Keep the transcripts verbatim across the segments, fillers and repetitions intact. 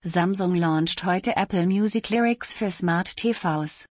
Samsung launcht heute Apple Music Lyrics für Smart T Vs.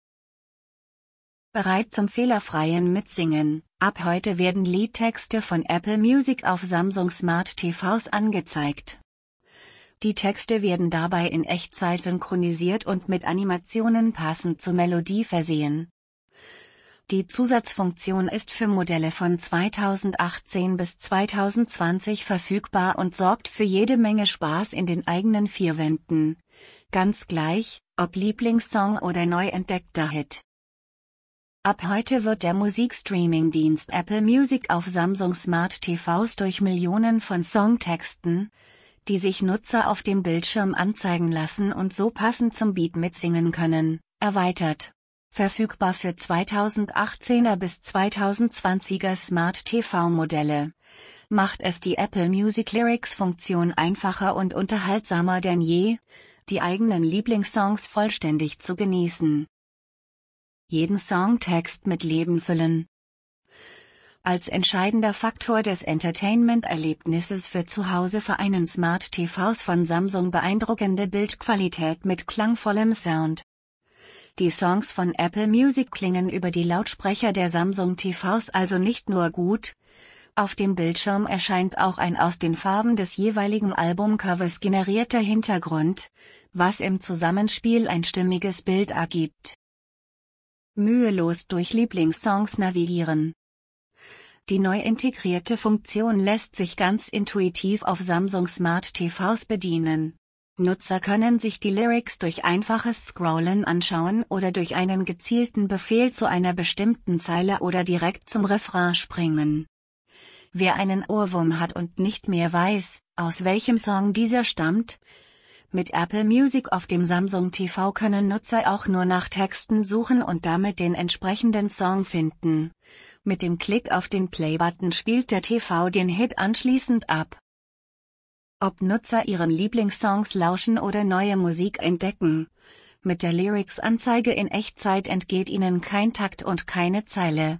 Bereit zum fehlerfreien Mitsingen. Ab heute werden Liedtexte von Apple Music auf Samsung Smart T Vs angezeigt. Die Texte werden dabei in Echtzeit synchronisiert und mit Animationen passend zur Melodie versehen. Die Zusatzfunktion ist für Modelle von zweitausendachtzehn bis zweitausendzwanzig verfügbar und sorgt für jede Menge Spaß in den eigenen vier Wänden. Ganz gleich, ob Lieblingssong oder neu entdeckter Hit. Ab heute wird der Musikstreaming-Dienst Apple Music auf Samsung Smart T Vs durch Millionen von Songtexten, die sich Nutzer auf dem Bildschirm anzeigen lassen und so passend zum Beat mitsingen können, erweitert. Verfügbar für zweitausendachtzehner bis zweitausendzwanziger Smart T V-Modelle, macht es die Apple Music Lyrics-Funktion einfacher und unterhaltsamer denn je, die eigenen Lieblingssongs vollständig zu genießen. Jeden Songtext mit Leben füllen. Als entscheidender Faktor des Entertainment-Erlebnisses für zu Hause vereinen Smart T Vs von Samsung beeindruckende Bildqualität mit klangvollem Sound. Die Songs von Apple Music klingen über die Lautsprecher der Samsung T Vs also nicht nur gut, auf dem Bildschirm erscheint auch ein aus den Farben des jeweiligen Albumcovers generierter Hintergrund, was im Zusammenspiel ein stimmiges Bild ergibt. Mühelos durch Lieblingssongs navigieren. Die neu integrierte Funktion lässt sich ganz intuitiv auf Samsung Smart T Vs bedienen. Nutzer können sich die Lyrics durch einfaches Scrollen anschauen oder durch einen gezielten Befehl zu einer bestimmten Zeile oder direkt zum Refrain springen. Wer einen Ohrwurm hat und nicht mehr weiß, aus welchem Song dieser stammt, mit Apple Music auf dem Samsung T V können Nutzer auch nur nach Texten suchen und damit den entsprechenden Song finden. Mit dem Klick auf den Play-Button spielt der T V den Hit anschließend ab. Ob Nutzer ihren Lieblingssongs lauschen oder neue Musik entdecken, mit der Lyrics-Anzeige in Echtzeit entgeht ihnen kein Takt und keine Zeile.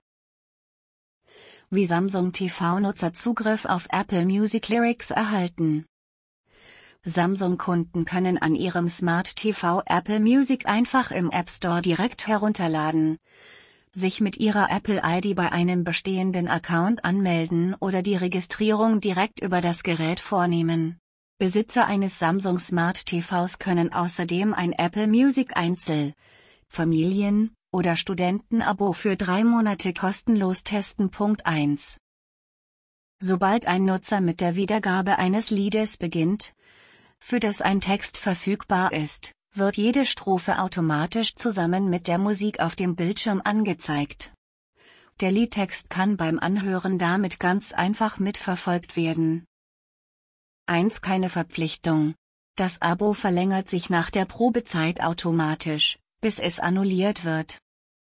Wie Samsung T V-Nutzer Zugriff auf Apple Music Lyrics erhalten. Samsung-Kunden können an ihrem Smart T V Apple Music einfach im App Store direkt herunterladen, sich mit ihrer Apple I D bei einem bestehenden Account anmelden oder die Registrierung direkt über das Gerät vornehmen. Besitzer eines Samsung Smart T Vs können außerdem ein Apple Music Einzel-, Familien- oder Studentenabo für drei Monate kostenlos testen. Punkt eins. Sobald ein Nutzer mit der Wiedergabe eines Liedes beginnt, für das ein Text verfügbar ist, wird jede Strophe automatisch zusammen mit der Musik auf dem Bildschirm angezeigt. Der Liedtext kann beim Anhören damit ganz einfach mitverfolgt werden. eins Keine Verpflichtung. Das Abo verlängert sich nach der Probezeit automatisch, bis es annulliert wird.